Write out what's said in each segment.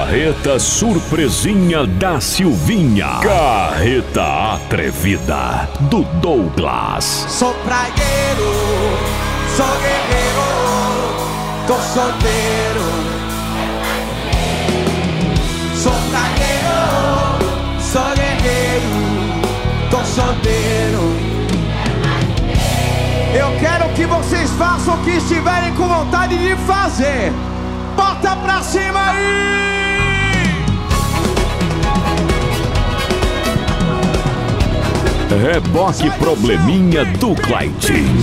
Carreta Surpresinha da Silvinha. Carreta Atrevida do Douglas. Sou praieiro, sou guerreiro, tô solteiro. Sou praieiro, sou guerreiro, tô solteiro. Eu quero que vocês façam o que estiverem com vontade de fazer. Bota pra cima aí! Reboque Probleminha do Clayton.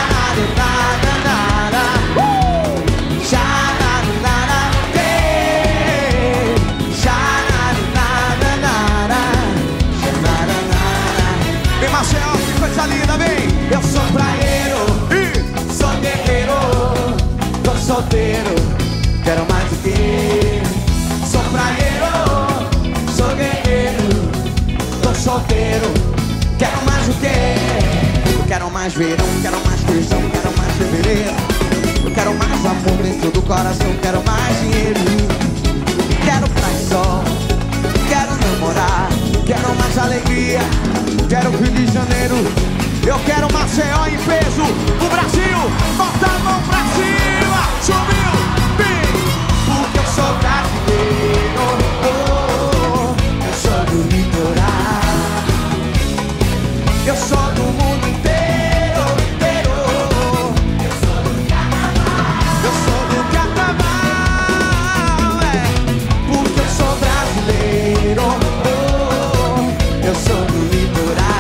Vem, Marcel, que coisa linda, vem! Eu sou praieiro, sou guerreiro, tô solteiro, quero mais do que. Sou praieiro, sou guerreiro, tô solteiro, quero mais do que. Eu quero mais verão, quero mais feijão, quero mais fevereiro. Eu quero mais amor dentro do coração, quero mais dinheiro. Quero praia e sol, quero namorar, quero mais alegria, quero Rio de Janeiro. Eu quero Maceió em peso, o Brasil, bota a mão pra cima, subiu, vem. Porque eu sou brasileiro, eu sou do litoral, eu sou do mundo inteiro, inteiro. Eu sou do carnaval, eu sou do carnaval, porque eu sou brasileiro, eu sou do litoral.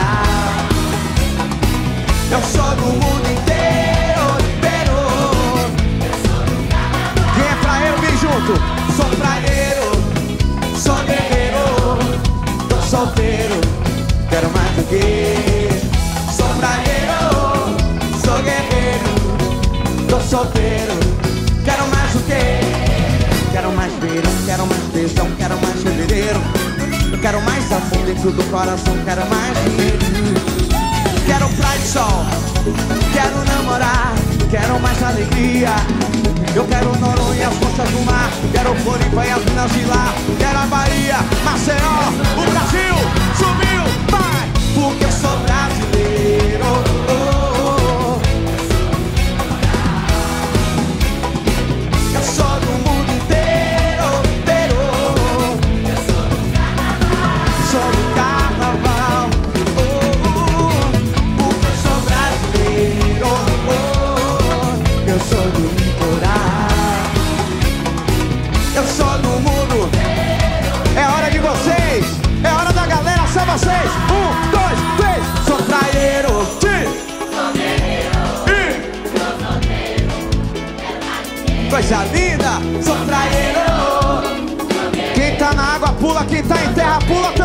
Eu sou do mundo inteiro, inteiro. Eu sou do carnaval. Quem é praieiro, vem junto. Sou praieiro, sou guerreiro, tô solteiro, quero mais do que. Sou praieiro, sou guerreiro, tô solteiro, quero mais do que. Quero mais verão, quero mais beijão, quero mais fevereiro. Eu quero mais amor dentro do coração, quero mais dinheiro. Quero praia e sol, quero namorar, quero mais alegria. Eu quero Noronha, as forças do mar, quero Floripa e as minas de lá. Quero a Bahia, Maceió, o Brasil, subiu, vai. Porque eu sou brasileiro, eu sou do mundo inteiro, inteiro. Eu sou do carnaval, sou do carnaval. Eu sou do litoral, eu sou do mundo. É hora de vocês, é hora da galera, são vocês. 1, 2, 3. Sou praieiro, sou guerreiro, sou solteiro, coisa linda. Sou praieiro. Quem tá na água pula, quem tá em terra pula